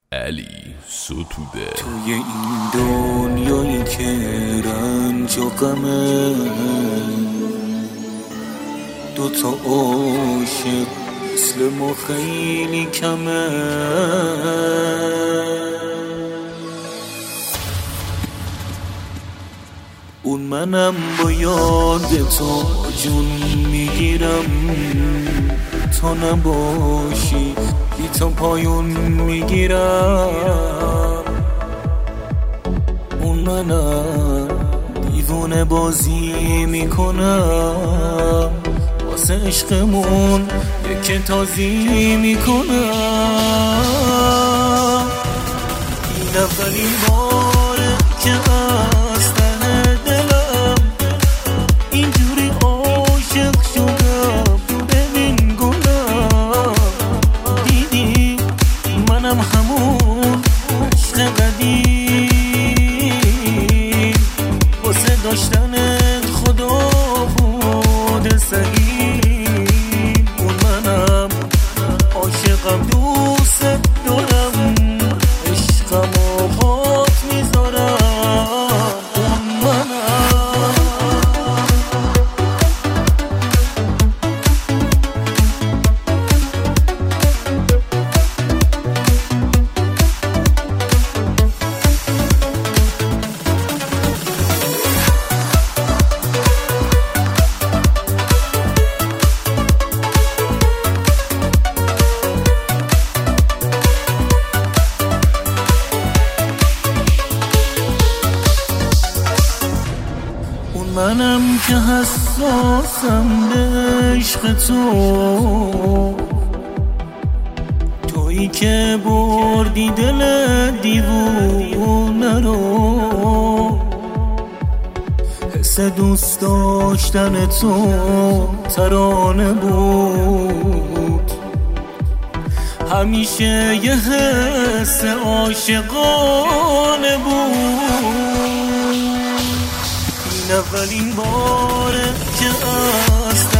علی ستوده. توی این دنیایی که رنج و غمه، دوتا عاشق مثل ما خیلی کمه. اون منم با یاد تو جون میگیرم، تو نباشی بی تو پایون میگیرم. اون منم دیوونه بازی میکنم، واسه عشقمون یک تازی میکنم. این اولین باره که از ته دلم اینجوری عاشق شدم. ببین گلم، دیدی منم همون عشق قدیم، واسه داشتنت خدا بود سهیم. اون منم عاشقم، دوست دارم، عشقم و پات میذارم. اون منم که حساسم به عشق تو، تویی که بردی دل دیوونه رو. حس دوست داشتن تو ترانه بود، همیشه یه حس عاشقانه بود. این اولین باره که از